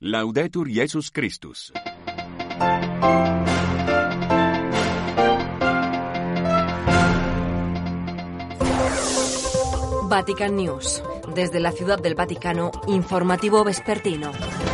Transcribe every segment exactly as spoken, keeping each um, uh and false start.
Laudetur Jesus Christus. Vatican News. Desde la Ciudad del Vaticano, informativo vespertino.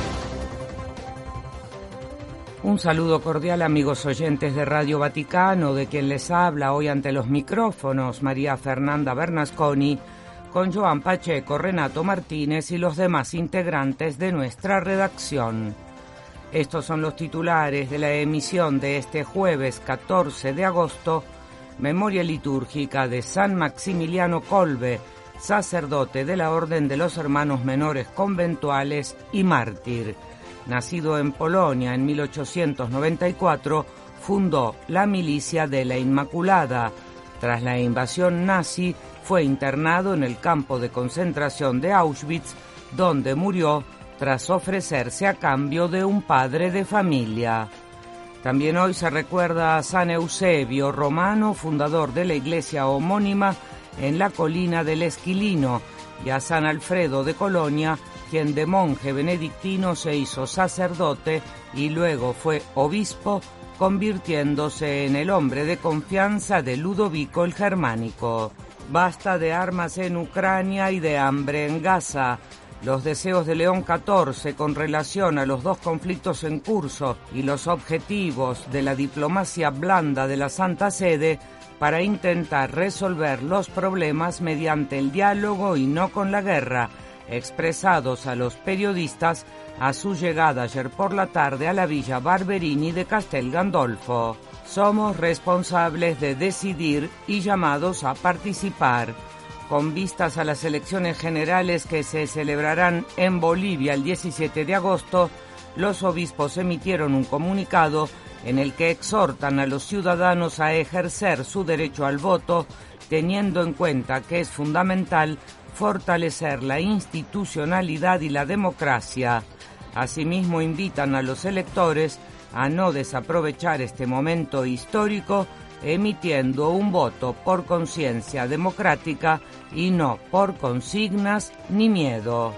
Un saludo cordial, amigos oyentes de Radio Vaticano, de quien les habla hoy ante los micrófonos María Fernanda Bernasconi, con Joan Pacheco, Renato Martínez y los demás integrantes de nuestra redacción. Estos son los titulares de la emisión de este jueves catorce de agosto, memoria litúrgica de San Maximiliano Kolbe, sacerdote de la Orden de los Hermanos Menores Conventuales y mártir. Nacido en Polonia en mil ochocientos noventa y cuatro, fundó la Milicia de la Inmaculada. Tras la invasión nazi, fue internado en el campo de concentración de Auschwitz, donde murió tras ofrecerse a cambio de un padre de familia. También hoy se recuerda a San Eusebio, romano, fundador de la iglesia homónima en la colina del Esquilino, y a San Alfredo de Colonia, quien de monje benedictino se hizo sacerdote y luego fue obispo, convirtiéndose en el hombre de confianza de Ludovico el Germánico. Basta de armas en Ucrania y de hambre en Gaza. Los deseos de León catorce con relación a los dos conflictos en curso y los objetivos de la diplomacia blanda de la Santa Sede para intentar resolver los problemas mediante el diálogo y no con la guerra, expresados a los periodistas a su llegada ayer por la tarde a la Villa Barberini de Castel Gandolfo. Somos responsables de decidir y llamados a participar. Con vistas a las elecciones generales que se celebrarán en Bolivia el diecisiete de agosto, los obispos emitieron un comunicado en el que exhortan a los ciudadanos a ejercer su derecho al voto, teniendo en cuenta que es fundamental fortalecer la institucionalidad y la democracia. Asimismo, invitan a los electores a no desaprovechar este momento histórico, emitiendo un voto por conciencia democrática y no por consignas ni miedo.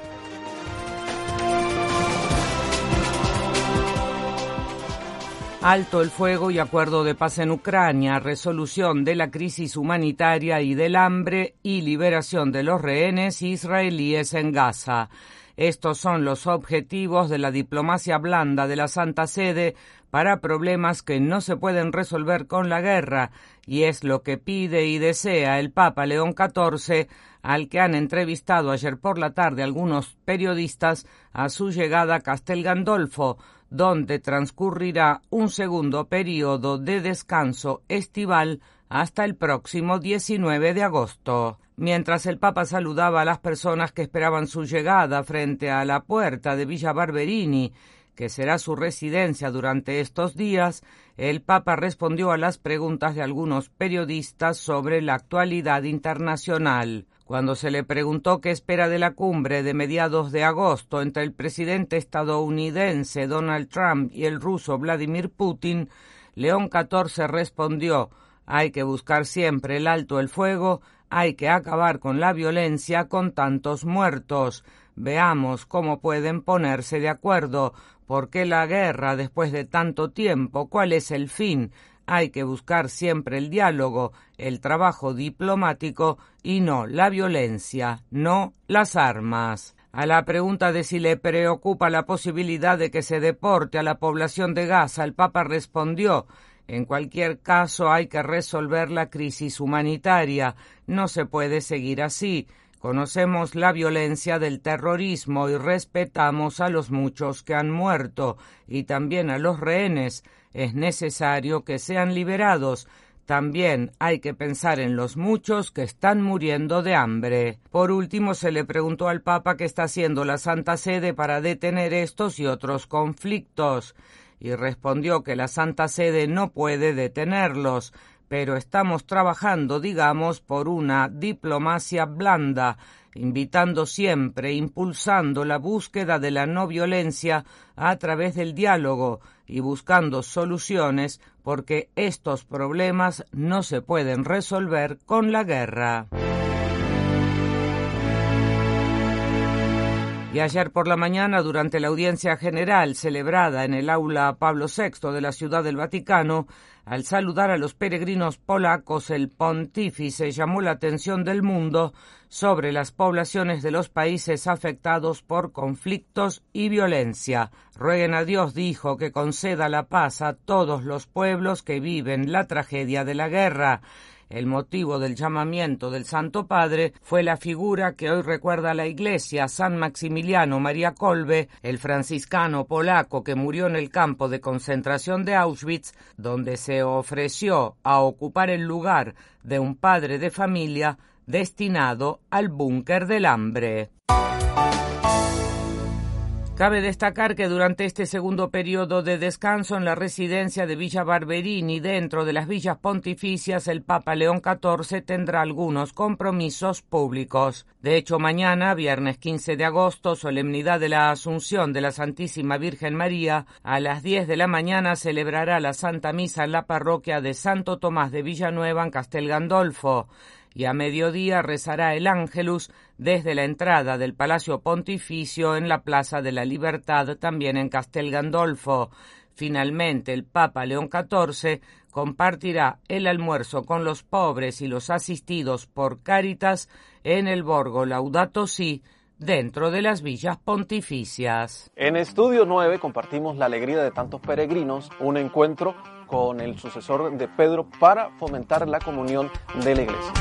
Alto el fuego y acuerdo de paz en Ucrania, resolución de la crisis humanitaria y del hambre y liberación de los rehenes israelíes en Gaza. Estos son los objetivos de la diplomacia blanda de la Santa Sede para problemas que no se pueden resolver con la guerra, y es lo que pide y desea el Papa León catorce, al que han entrevistado ayer por la tarde algunos periodistas a su llegada a Castel Gandolfo, donde transcurrirá un segundo periodo de descanso estival hasta el próximo diecinueve de agosto. Mientras el Papa saludaba a las personas que esperaban su llegada frente a la puerta de Villa Barberini, que será su residencia durante estos días, el Papa respondió a las preguntas de algunos periodistas sobre la actualidad internacional. Cuando se le preguntó qué espera de la cumbre de mediados de agosto entre el presidente estadounidense Donald Trump y el ruso Vladimir Putin, León catorce respondió: hay que buscar siempre el alto el fuego, hay que acabar con la violencia con tantos muertos. Veamos cómo pueden ponerse de acuerdo. ¿Por qué la guerra después de tanto tiempo? ¿Cuál es el fin? Hay que buscar siempre el diálogo, el trabajo diplomático y no la violencia, no las armas. A la pregunta de si le preocupa la posibilidad de que se deporte a la población de Gaza, el Papa respondió: en cualquier caso hay que resolver la crisis humanitaria, no se puede seguir así. Conocemos la violencia del terrorismo y respetamos a los muchos que han muerto y también a los rehenes. Es necesario que sean liberados. También hay que pensar en los muchos que están muriendo de hambre. Por último, se le preguntó al Papa qué está haciendo la Santa Sede para detener estos y otros conflictos, y respondió que la Santa Sede no puede detenerlos, pero estamos trabajando, digamos, por una diplomacia blanda, invitando siempre, impulsando la búsqueda de la no violencia a través del diálogo y buscando soluciones, porque estos problemas no se pueden resolver con la guerra. Y ayer por la mañana, durante la audiencia general celebrada en el aula Pablo sexto de la Ciudad del Vaticano, al saludar a los peregrinos polacos, el pontífice llamó la atención del mundo sobre las poblaciones de los países afectados por conflictos y violencia. Rueguen a Dios, dijo, que conceda la paz a todos los pueblos que viven la tragedia de la guerra. El motivo del llamamiento del Santo Padre fue la figura que hoy recuerda la Iglesia, San Maximiliano María Kolbe, el franciscano polaco que murió en el campo de concentración de Auschwitz, donde se ofreció a ocupar el lugar de un padre de familia destinado al búnker del hambre. Cabe destacar que durante este segundo periodo de descanso en la residencia de Villa Barberini, dentro de las villas pontificias, el Papa León catorce tendrá algunos compromisos públicos. De hecho, mañana, viernes quince de agosto, solemnidad de la Asunción de la Santísima Virgen María, a las diez de la mañana celebrará la Santa Misa en la parroquia de Santo Tomás de Villanueva, en Castel Gandolfo, y a mediodía rezará el Ángelus desde la entrada del Palacio Pontificio en la Plaza de la Libertad, también en Castel Gandolfo. Finalmente, el Papa León catorce compartirá el almuerzo con los pobres y los asistidos por Cáritas en el Borgo Laudato Si, dentro de las villas pontificias. En Estudio nueve compartimos la alegría de tantos peregrinos, un encuentro con el sucesor de Pedro para fomentar la comunión de la Iglesia.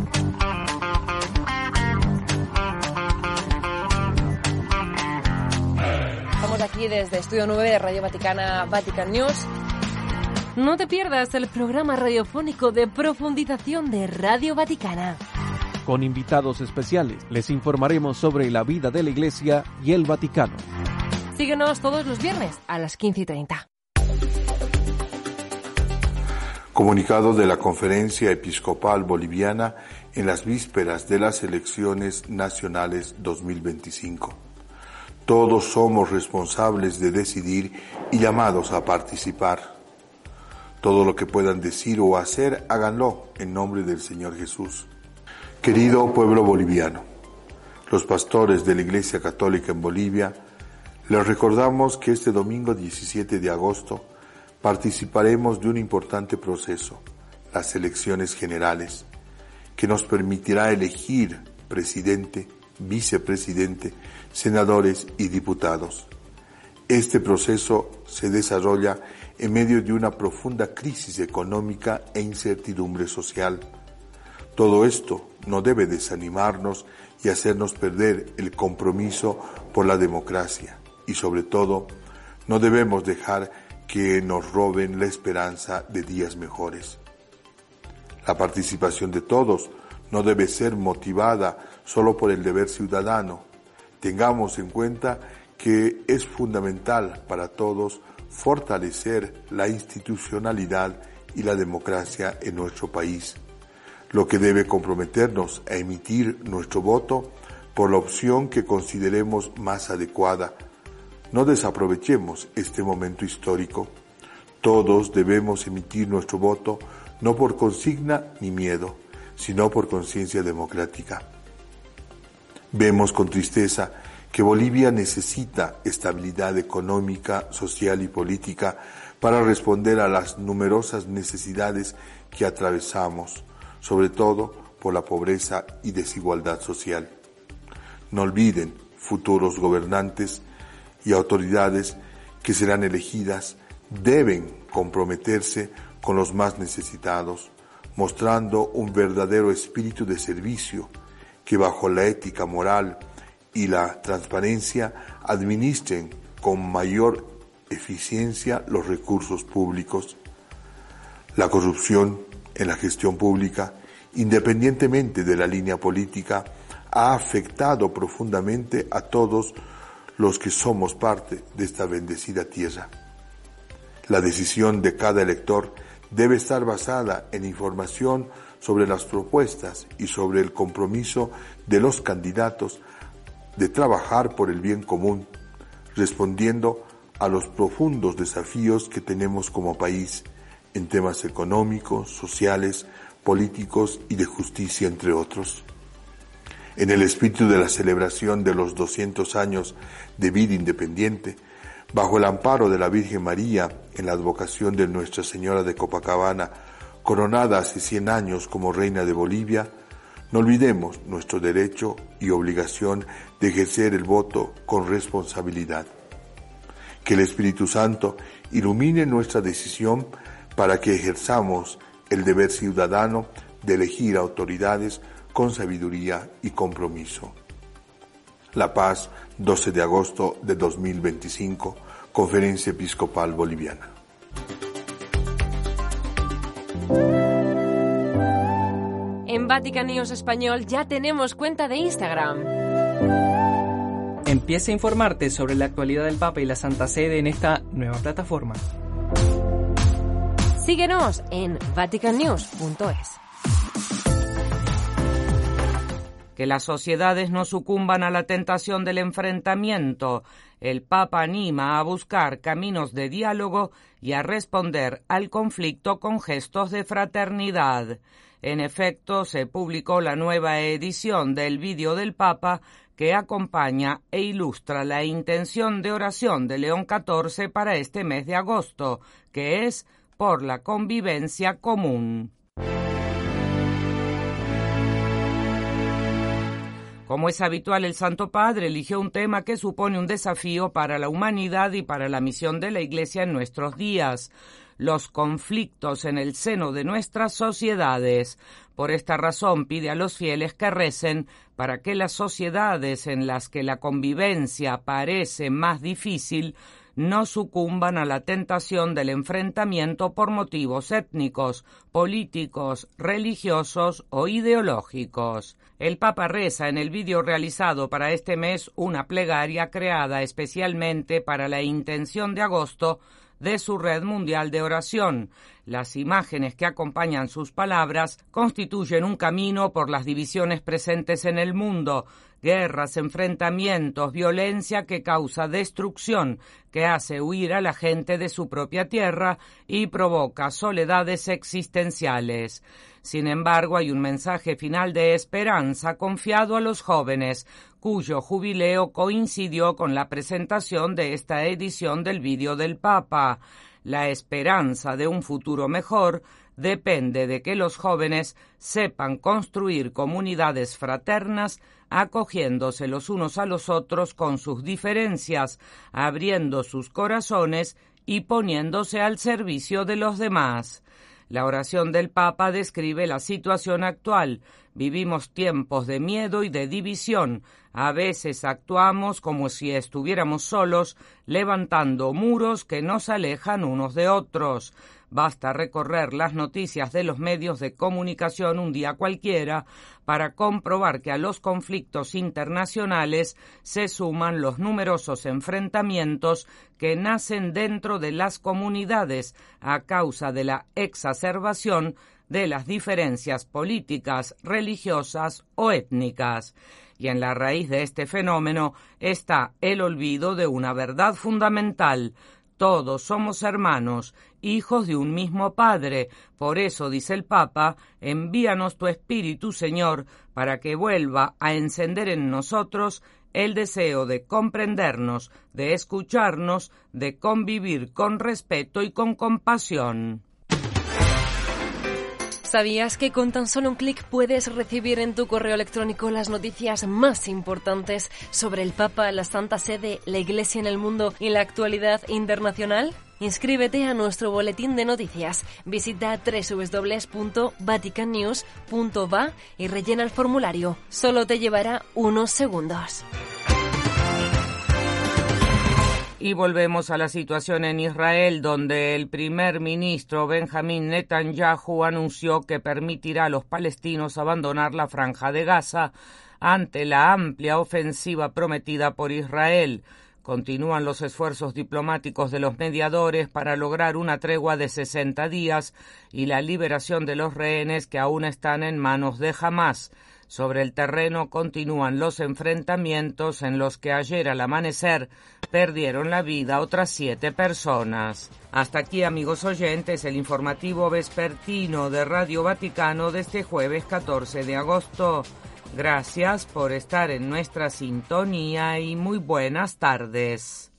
Estamos aquí desde Estudio nueve de Radio Vaticana, Vatican News. No te pierdas el programa radiofónico de profundización de Radio Vaticana. Con invitados especiales les informaremos sobre la vida de la Iglesia y el Vaticano. Síguenos todos los viernes a las quince y treinta. Comunicado de la Conferencia Episcopal Boliviana en las vísperas de las elecciones nacionales dos mil veinticinco. Todos somos responsables de decidir y llamados a participar. Todo lo que puedan decir o hacer, háganlo en nombre del Señor Jesús. Querido pueblo boliviano, los pastores de la Iglesia Católica en Bolivia, les recordamos que este domingo diecisiete de agosto participaremos de un importante proceso, las elecciones generales, que nos permitirá elegir presidente, vicepresidente, senadores y diputados. Este proceso se desarrolla en medio de una profunda crisis económica e incertidumbre social. Todo esto no debe desanimarnos y hacernos perder el compromiso por la democracia y, sobre todo, no debemos dejar que nos roben la esperanza de días mejores. La participación de todos no debe ser motivada solo por el deber ciudadano. Tengamos en cuenta que es fundamental para todos fortalecer la institucionalidad y la democracia en nuestro país, lo que debe comprometernos a emitir nuestro voto por la opción que consideremos más adecuada. No desaprovechemos este momento histórico. Todos debemos emitir nuestro voto no por consigna ni miedo, sino por conciencia democrática. Vemos con tristeza que Bolivia necesita estabilidad económica, social y política para responder a las numerosas necesidades que atravesamos, sobre todo por la pobreza y desigualdad social. No olviden, futuros gobernantes y autoridades que serán elegidas, deben comprometerse con los más necesitados, mostrando un verdadero espíritu de servicio, que bajo la ética moral y la transparencia administren con mayor eficiencia los recursos públicos. La corrupción en la gestión pública, independientemente de la línea política, ha afectado profundamente a todos los que somos parte de esta bendecida tierra. La decisión de cada elector debe estar basada en información sobre las propuestas y sobre el compromiso de los candidatos de trabajar por el bien común, respondiendo a los profundos desafíos que tenemos como país en temas económicos, sociales, políticos y de justicia, entre otros. En el espíritu de la celebración de los doscientos años de vida independiente, bajo el amparo de la Virgen María en la advocación de Nuestra Señora de Copacabana, coronada hace cien años como Reina de Bolivia, no olvidemos nuestro derecho y obligación de ejercer el voto con responsabilidad. Que el Espíritu Santo ilumine nuestra decisión para que ejerzamos el deber ciudadano de elegir autoridades con sabiduría y compromiso. La Paz, doce de agosto de dos mil veinticinco, Conferencia Episcopal Boliviana. En Vatican News Español ya tenemos cuenta de Instagram. Empieza a informarte sobre la actualidad del Papa y la Santa Sede en esta nueva plataforma. Síguenos en vatican news punto es. Que las sociedades no sucumban a la tentación del enfrentamiento. El Papa anima a buscar caminos de diálogo y a responder al conflicto con gestos de fraternidad. En efecto, se publicó la nueva edición del vídeo del Papa que acompaña e ilustra la intención de oración de León catorce para este mes de agosto, que es por la convivencia común. Como es habitual, el Santo Padre eligió un tema que supone un desafío para la humanidad y para la misión de la Iglesia en nuestros días: los conflictos en el seno de nuestras sociedades. Por esta razón pide a los fieles que recen para que las sociedades en las que la convivencia parece más difícil no sucumban a la tentación del enfrentamiento por motivos étnicos, políticos, religiosos o ideológicos. El Papa reza en el vídeo realizado para este mes una plegaria creada especialmente para la intención de agosto de su red mundial de oración. Las imágenes que acompañan sus palabras constituyen un camino por las divisiones presentes en el mundo, guerras, enfrentamientos, violencia que causa destrucción, que hace huir a la gente de su propia tierra y provoca soledades existenciales. Sin embargo, hay un mensaje final de esperanza confiado a los jóvenes, cuyo jubileo coincidió con la presentación de esta edición del vídeo del Papa. La esperanza de un futuro mejor depende de que los jóvenes sepan construir comunidades fraternas, acogiéndose los unos a los otros con sus diferencias, abriendo sus corazones y poniéndose al servicio de los demás. La oración del Papa describe la situación actual. Vivimos tiempos de miedo y de división. A veces actuamos como si estuviéramos solos, levantando muros que nos alejan unos de otros. Basta recorrer las noticias de los medios de comunicación un día cualquiera para comprobar que a los conflictos internacionales se suman los numerosos enfrentamientos que nacen dentro de las comunidades a causa de la exacerbación de las diferencias políticas, religiosas o étnicas. Y en la raíz de este fenómeno está el olvido de una verdad fundamental: todos somos hermanos, hijos de un mismo Padre. Por eso, dice el Papa, envíanos tu Espíritu, Señor, para que vuelva a encender en nosotros el deseo de comprendernos, de escucharnos, de convivir con respeto y con compasión. ¿Sabías que con tan solo un clic puedes recibir en tu correo electrónico las noticias más importantes sobre el Papa, la Santa Sede, la Iglesia en el mundo y la actualidad internacional? Inscríbete a nuestro boletín de noticias. Visita doble u doble u doble u punto vatican news punto va y rellena el formulario. Solo te llevará unos segundos. Y volvemos a la situación en Israel, donde el primer ministro Benjamín Netanyahu anunció que permitirá a los palestinos abandonar la Franja de Gaza ante la amplia ofensiva prometida por Israel. Continúan los esfuerzos diplomáticos de los mediadores para lograr una tregua de sesenta días y la liberación de los rehenes que aún están en manos de Hamás. Sobre el terreno continúan los enfrentamientos en los que ayer al amanecer perdieron la vida otras siete personas. Hasta aquí, amigos oyentes, el informativo vespertino de Radio Vaticano de este jueves catorce de agosto. Gracias por estar en nuestra sintonía y muy buenas tardes.